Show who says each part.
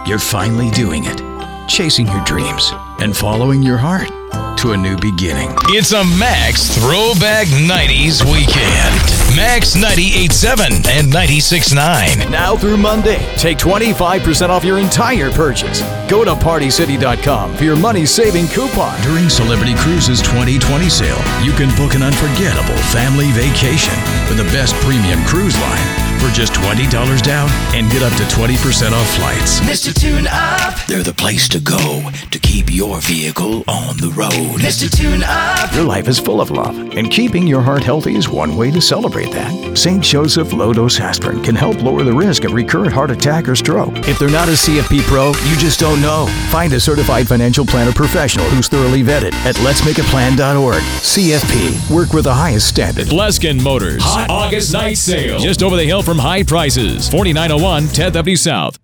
Speaker 1: you're finally doing it. Chasing your dreams and following your heart to a new beginning.
Speaker 2: It's a Max Throwback 90s weekend. Max 98.7 and 96.9.
Speaker 3: Now through Monday, take 25% off your entire purchase. Go to PartyCity.com for your money-saving coupon.
Speaker 1: During Celebrity Cruises 2020 sale, you can book an unforgettable family vacation with the best premium cruise line for just $20 down and get up to 20% off flights.
Speaker 4: Mr. Tune Up,
Speaker 1: They're the place to go to keep your vehicle on the road.
Speaker 4: Mr. Tune Up.
Speaker 3: Your life is full of love, and keeping your heart healthy is one way to celebrate that. St. Joseph Low-Dose Aspirin can help lower the risk of recurrent heart attack or stroke. If they're not a CFP pro, you just don't know. Find a certified financial planner professional who's thoroughly vetted at letsmakeaplan.org. CFP, work with the highest standard.
Speaker 5: Bleskin Motors. Hot August night sale. Just over the hill from High Prices. 4901 10th Avenue South.